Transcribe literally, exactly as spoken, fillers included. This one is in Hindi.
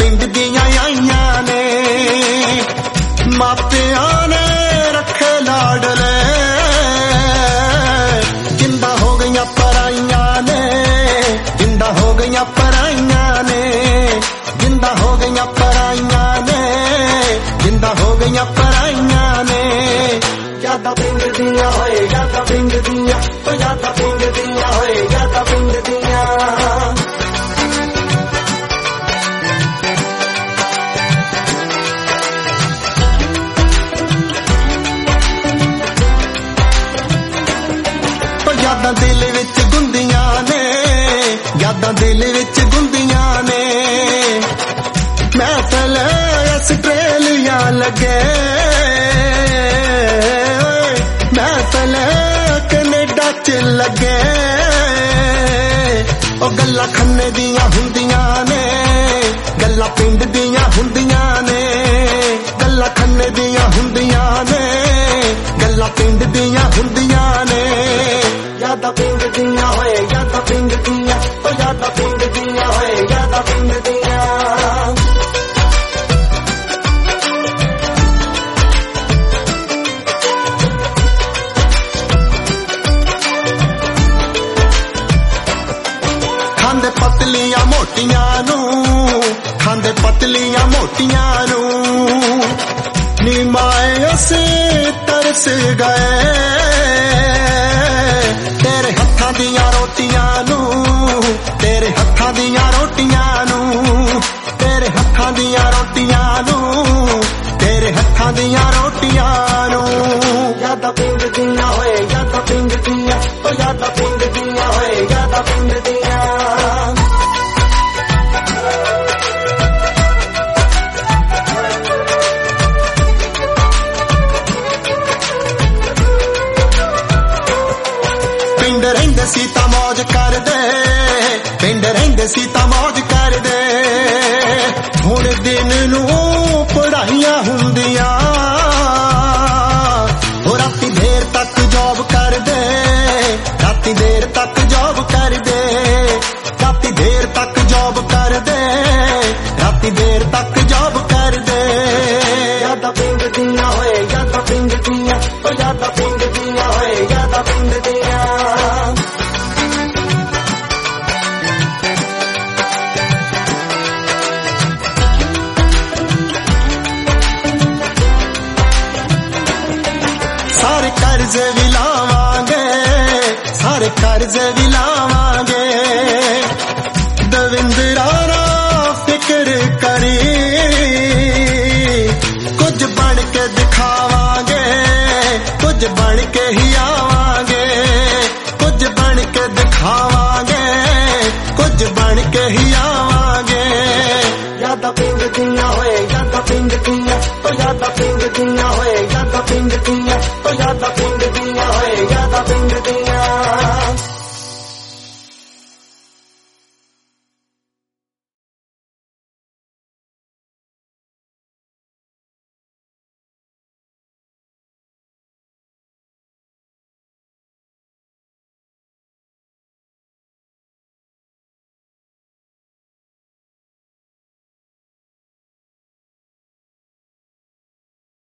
पिंड दियां आईयां ने, मापियां ने रखे लाडले, जिंदा हो गईयां पराइयां ने, जिंदा हो गईयां पराइयां ने, जिंदा हो गईयां पराइयां ने, जिंदा हो गईयां पराइयां ने। यादा पिंड दियां होए यादा पिंड दियां, ओ यादा पिंड दियां होए यादा पिंड दियां। यादां दिल विच गुंदियां ने, यादां दिल विच गुंदियां ने, महफिल आस्ट्रेलिया लगे, महफिल कनेडा च लगे, ओ गल्लां खन्ने दियां हुंदियां ने, गल्लां पिंड दियां हुंदियां ने, गल्लां खन्ने दियां हुंदियां ने, गल्लां पिंड दियां हुंदियां ने। यादा पिंड दियां होए यादा पिंड दियां, ओ यादा पिंड दियां होए यादा पिंड दियां। खांदे पतलियां मोटियां नू, खांदे पतलियां मोटियां नू, नी माए असी तरस गए, तेरे हत्थां दियां रोटियां नू, तेरे हत्थां दियां रोटियां नू, तेरे हत्थां दियां रोटियां नू, तेरे हत्थां दियां रोटियां नू। यादा पिंड दियां होए यादा पिंड दियां, ओ यादा पिंड दियां होए यादा पिंड दियां। पिंड रहिंदे सी तां मौज कर दे, पिंड रहिंदे सी तां मौज कर दे, हुण दिन नू पढ़ाइयां हुंदियां, हो राती देर तक जॉब कर दे, राती देर तक जॉब कर दे, राती देर तक जॉब कर दे, राती देर तक जॉब कर दे। यादा पिंड दियां होए यादा पिंड दियां, ओ यादा पिंड दियां होए यादा पिंड दियां। सारे कर्ज भी लावांगे, सारे कर्ज भी लावांगे, दविंदरा ना फिक्र करी, कुछ बन के दिखावांगे, कुछ बन के ही आवांगे, कुछ बन के दिखावांगे, कुछ बन के ही आवांगे। यादा पिंड दियां होए यादा पिंड दियां, ओ यादा पिंड दियां होए यादा पिंड दियां, ओ यादा पिंड